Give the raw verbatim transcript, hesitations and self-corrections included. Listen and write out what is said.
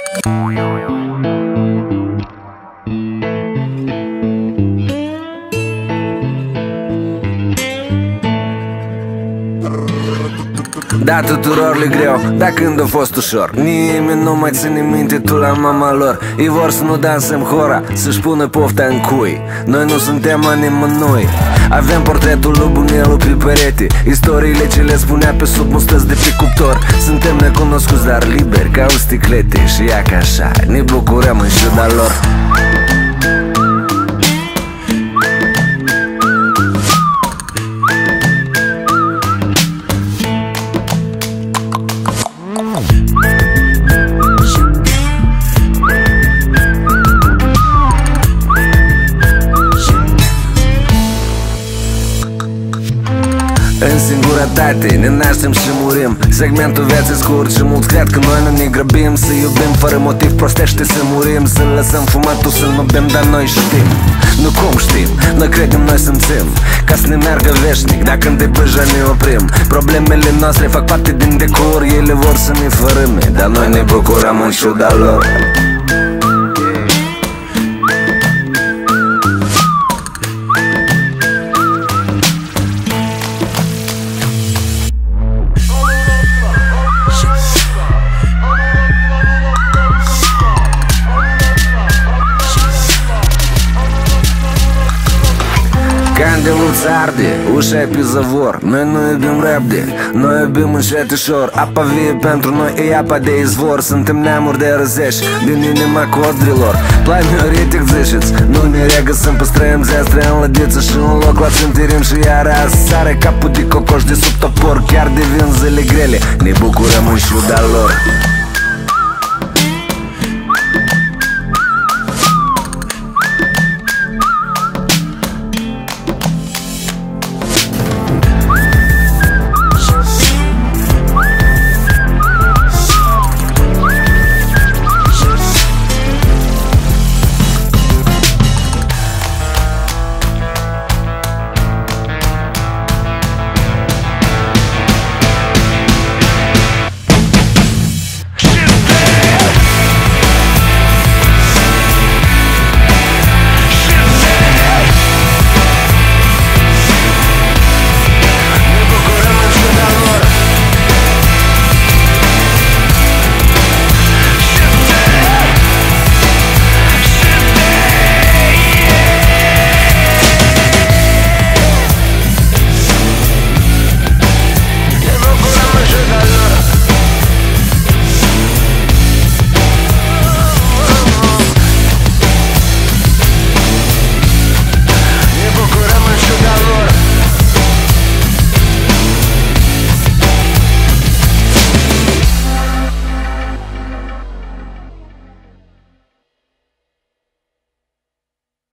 Da, tuturor le greu, dar când a fost ușor. Nimeni nu mai ține minte tu la mama lor. Ei vor să nu dansăm hora, să-și pună pofta în cui. Noi nu suntem a nimănui. Avem portretul lui Bunelu pe perete, istoriile ce le spunea pe sub mustăți de pe cuptor. Suntem necunoscuți, dar liberi ca o sticlete. Și ia ca așa, ne bucurăm în ciuda lor. În singurătate ne naștem și murim. Segmentul vieții scurt și mulți cred că noi nu ne grăbim. Să iubim fără motiv prostește să murim. Să lăsăm fumatul să nu bem, dar noi știm. Nu cum știm, noi credem, noi simțim. Ca să ne meargă veșnic, dacă în depăja ne oprim. Problemele noastre fac parte din decor. Ele vor să ne fărâme, dar noi ne bucurăm în ciuda lor. Candelul-ți arde, ușa e pe zăvor. Noi nu iubim repede, noi iubim încetișor. Apa vie pentru noi e apa de izvor. Suntem neamuri de răzești din inima codrilor. Plai mioritic ziceți, nu ne regăsim pe străim zestre în lădiță și un loc la țintirim. Și iară sare capul de cocoș de sub topor. Chiar devin zile grele, ne bucurăm în ciuda lor.